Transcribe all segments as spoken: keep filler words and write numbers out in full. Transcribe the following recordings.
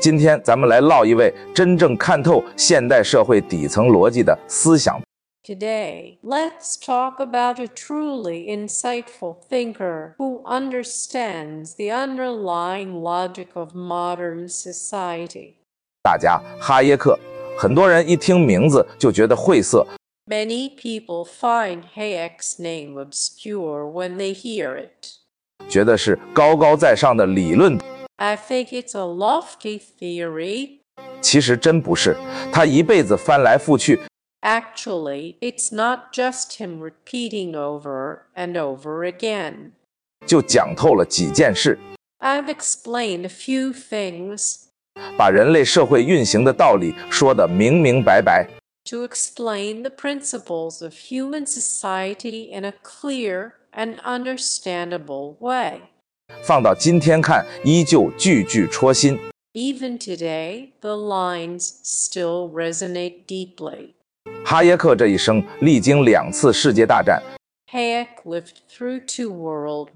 今天咱们来唠一位真正看透现代社会底层逻辑的思想。 Today, let's talk about a truly insightful thinker who understands the underlying logic of modern society. 大家，哈耶克，很多人一听名字就觉得晦涩。 Many people find Hayek's name obscure when they hear it. 觉得是高高在上的理论。 I think it's a lofty theory. 其实真不是，他一辈子翻来覆去。 Actually, it's not just him repeating over and over again. 就讲透了几件事。 I've explained a few things. 把人类社会运行的道理说得明明白白。 To explain the principles of human society in a clear and understandable way. 放到今天看，依旧句句戳心。 Even today, the lines still resonate deeply. 哈耶克这一生历经两次世界大战， Hayek lived through two world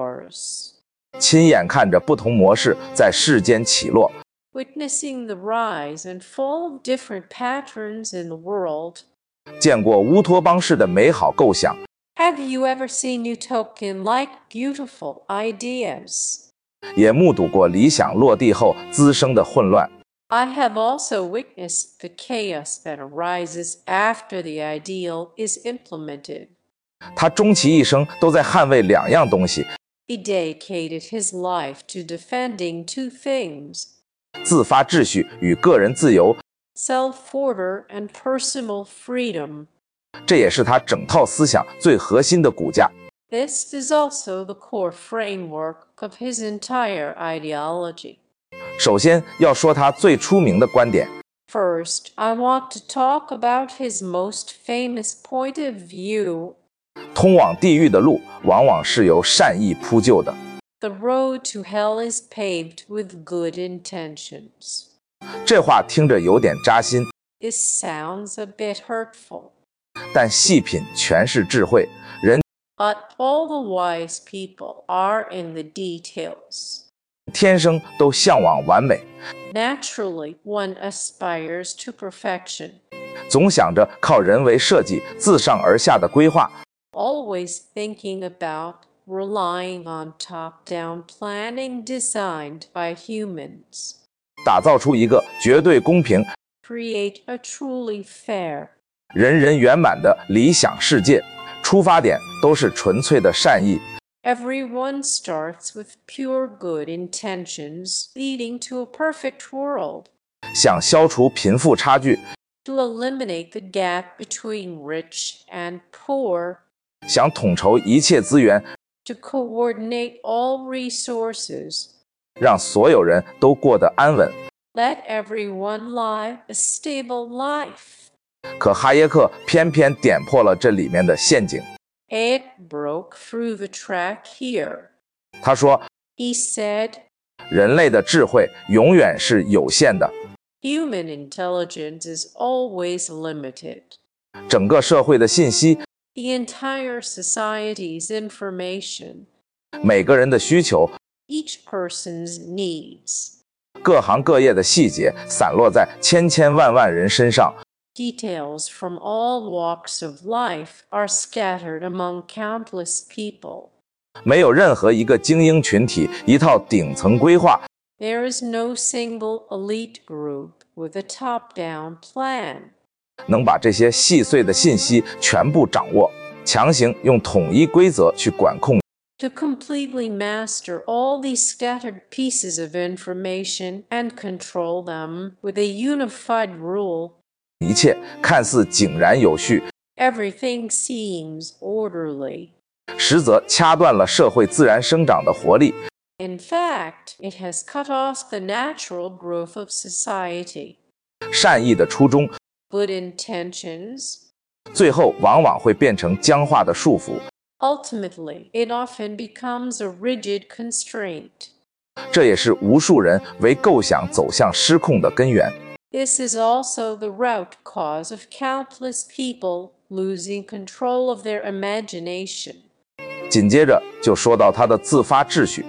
wars. 亲眼看着不同模式在世间起落。 Witnessing the rise and fall of different patterns in the world. 见过乌托邦式的美好构想。 Have you ever seen utopian-like beautiful ideas? 也目睹过理想落地后滋生的混乱。 I have also witnessed the chaos that arises after the ideal is implemented. 他终其一生都在捍卫两样东西。 He dedicated his life to defending two things. 自发秩序与个人自由。 Self-order and personal freedom. 这也是他整套思想最核心的骨架。 This is also the core framework of his entire ideology. 首先要说他最出名的观点。 First, I want to talk about his most famous point of view. 通往地狱的路往往是由善意铺就的。 The road to hell is paved with good intentions. 这话听着有点扎心。 This sounds a bit hurtful. 但细品全是智慧。人 But all the wise people are in the details. 天生都向往完美。 Naturally, one aspires to perfection. 总想着靠人为设计自上而下的规划。 Always thinking about relying on top-down planning designed by humans. 打造出一个绝对公平、 Create a truly fair. 人人圆满的理想世界。出发点都是纯粹的善意。 Everyone starts with pure good intentions, leading to a perfect world. 想消除贫富差距。 To eliminate the gap between rich and poor. 想统筹一切资源。 To coordinate all resources. 让所有人都过得安稳。 Let everyone live a stable life. 可哈耶克偏偏点破了这里面的陷阱。 It broke through the track here. 他说 He said, 人类的智慧永远是有限的。 Human intelligence is always limited. 整个社会的信息， The entire society's information. 每个人的需求， Each person's needs. 各行各业的细节散落在千千万万人身上。 Details from all walks of life are scattered among countless people. 没有任何一个精英群体一套顶层规划。 There is no single elite group with a top-down plan. 能把这些细碎的信息全部掌握，强行用统一规则去管控。 To completely master all these scattered pieces of information and control them with a unified rule. 一切看似井然有序， Everything seems orderly. 实则掐断了社会自然生长的活力。 In fact, it has cut off the natural growth of society. 善意的初衷， Good intentions. 最后往往会变成僵化的束缚。 Ultimately, it often becomes a rigid constraint. 这也是无数人为构想走向失控的根源。 This is also the root cause of countless people losing control of their imagination. 紧接着就说到他的自发秩序。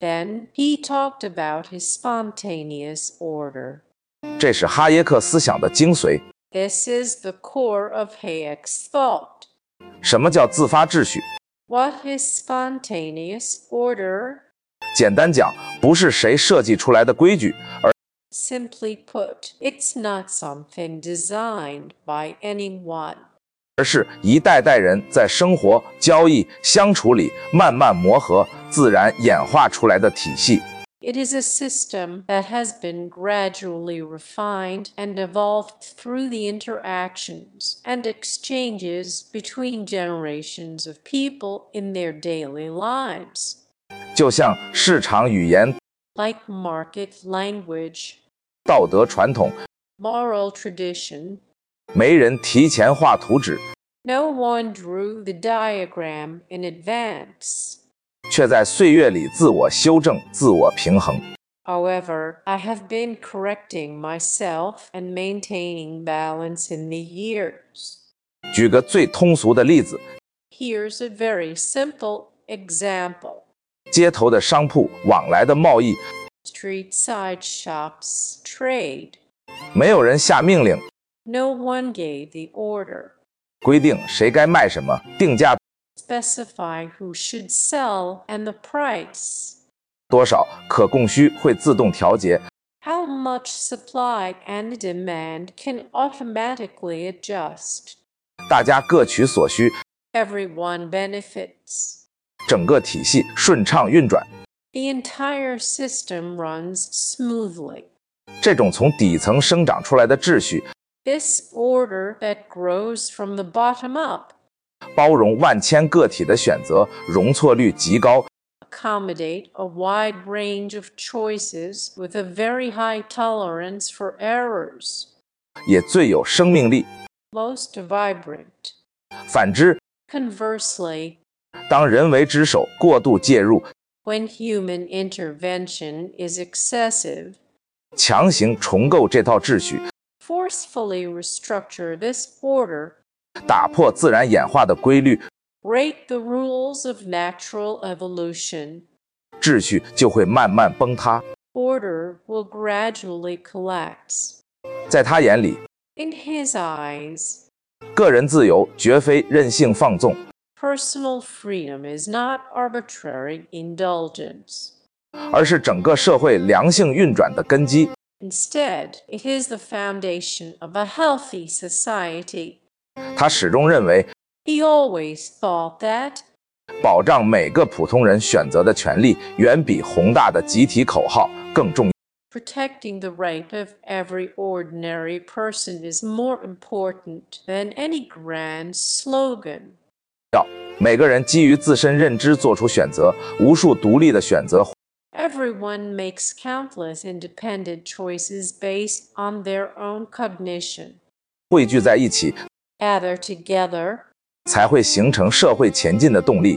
Then he talked about his spontaneous order. 这是哈耶克思想的精髓。 This is the core of Hayek's thought. 什么叫自发秩序？ What is spontaneous order? 简单讲，不是谁设计出来的规矩，而 Simply put, it's not something designed by anyone. 而是一代代人在生活、交易、相处里慢慢磨合，自然演化出来的体系。 It is a system that has been gradually refined and evolved through the interactions and exchanges between generations of people in their daily lives. 就像市场语言、 Like market language, 道德传统， moral tradition, 没人提前画图纸， no one drew the diagram in advance. 却在岁月里自我修正、自我平衡。 However, I have been correcting myself and maintaining balance in the years. 举个最通俗的例子， Here's a very simple example. 街头的商铺往来的贸易， Street-side shops trade. 没有人下命令， No one gave the order. 规定谁该卖什么，定价 Specify who should sell and the price. 多少，可供需会自动调节。 How much supply and demand can automatically adjust. 大家各取所需， Everyone benefits. 整个体系顺畅运转。 The entire system runs smoothly. 这种从底层生长出来的秩序， This order that grows from the bottom up, 包容万千个体的选择，容错率极高， accommodate a wide range of choices with a very high tolerance for errors. 也最有生命力。 Most vibrant. 反之， Conversely, 当人为之手过度介入， when human intervention is excessive, 强行重构这套秩序， forcefully restructure this order, 打破自然演化的规律， break the rules of natural evolution, 秩序就会慢慢崩塌。 order will gradually collapse. 在他眼里， In his eyes, 个人自由绝非任性放纵， personal freedom is not arbitrary indulgence. 而是整个社会良性运转的根基。 Instead, it is the foundation of a healthy society. 他始终认为， He always thought that 保障每个普通人选择的权利，远比宏大的集体口号更重要。 protecting the right of every ordinary person is more important than any grand slogan. 每个人基于自身认知做出选择，无数独立的选择 Everyone makes countless independent choices based on their own cognition. 汇聚在一起， Gather together. 才会形成社会前进的动力。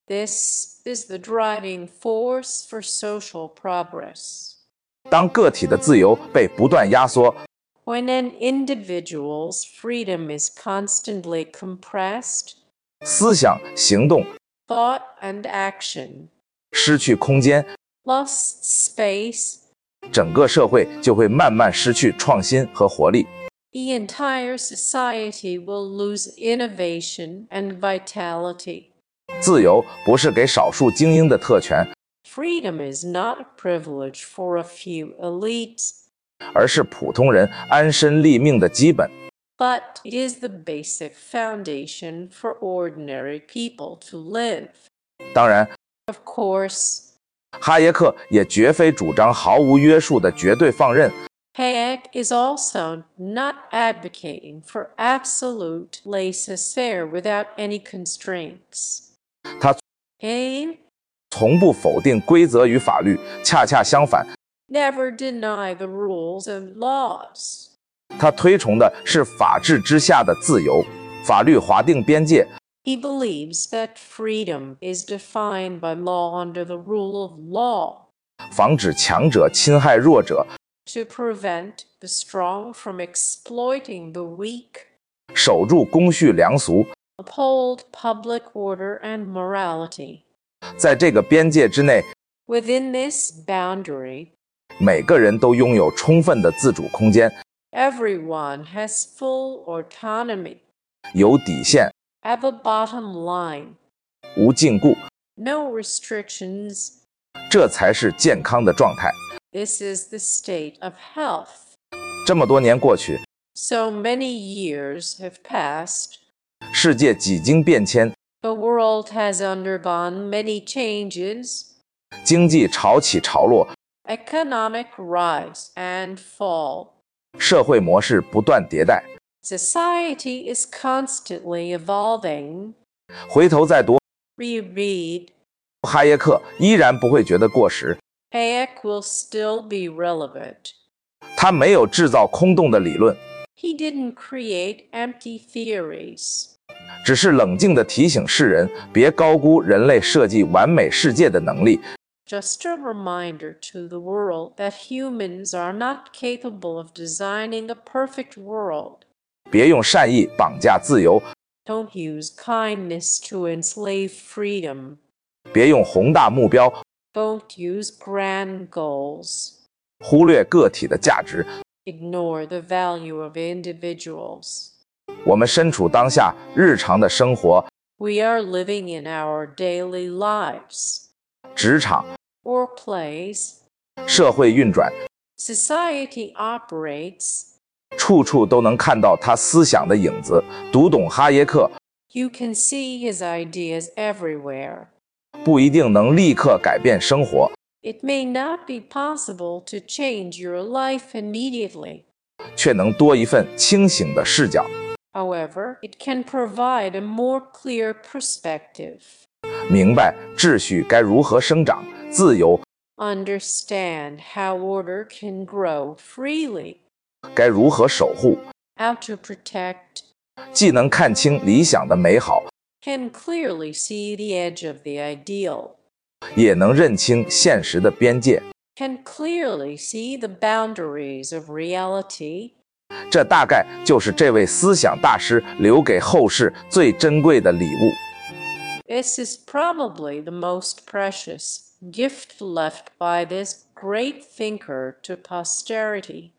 This is the driving force for social progress. 当个体的自由被不断压缩， When an individual's freedom is constantly compressed, 思想、行动 thought and action 失去空间， lost space, 整个社会就会慢慢失去创新和活力。 the entire society will lose innovation and vitality. 自由不是给少数精英的特权， Freedom is not a privilege for a few elites, 而是普通人安身立命的基本。 but it is the basic foundation for ordinary people to live. 当然， Of course, 哈耶克也绝非主张毫无约束的绝对放任， Hayek is also not advocating for absolute laissez-faire without any constraints. 他 He 从不否定规则与法律，恰恰相反， never deny the rules and laws. 他推崇的是法治之下的自由。法律划定边界， He believes that freedom is defined by law under the rule of law 防止强者侵害弱者， to prevent the strong from exploiting the weak, 守住公序良俗。 uphold public order and morality. 在这个边界之内， Within this boundary, 每个人都拥有充分的自主空间， everyone has full autonomy, 有底线， have a bottom line, 无禁锢， no restrictions. 这才是健康的状态。 This is the state of health. 这么多年过去， So many years have passed. 世界几经变迁， The world has undergone many changes, 经济潮起潮落， economic rise and fall. 社会模式不断迭代。 Society is constantly evolving. 回头再读 Reread. 哈耶克，依然不会觉得过时。 Hayek will still be relevant. 他没有制造空洞的理论， He didn't create empty theories. 只是冷静地提醒世人，别高估人类设计完美世界的能力。 Just a reminder to the world that humans are not capable of designing a perfect world. 别用善意绑架自由， Don't use kindness to enslave freedom. 别用宏大目标 Don't use grand goals. 忽略个体的价值。 Ignore the value of individuals. 我们身处当下日常的生活， We are living in our daily lives, 职场、 workplace. 社会运转， Society operates. 处处都能看到他思想的影子。读懂哈耶克， You can see his ideas everywhere. 不一定能立刻改变生活， It may not be possible to change your life immediately. 却能多一份清醒的视角， However, it can provide a more clear perspective. 明白秩序该如何生长，自由 Understand how order can grow freely. 该如何守护， How to protect. 既能看清理想的美好， Can clearly see the edge of the ideal. 也能认清现实的边界。 Can clearly see the boundaries of reality. 这大概就是这位思想大师留给后世最珍贵的礼物。 This is probably the most precious gift left by this great thinker to posterity.